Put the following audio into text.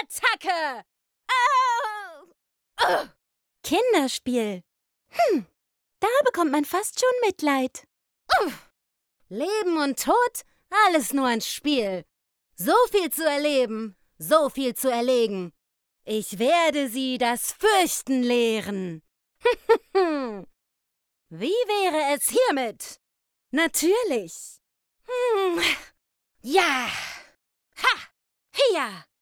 Attacke! Au! Kinderspiel. Da bekommt man fast schon Mitleid. Leben und Tod, alles nur ein Spiel. So viel zu erleben, so viel zu erlegen. Ich werde sie das Fürchten lehren. Wie wäre es hiermit? Natürlich. Ja. Ha! Hier!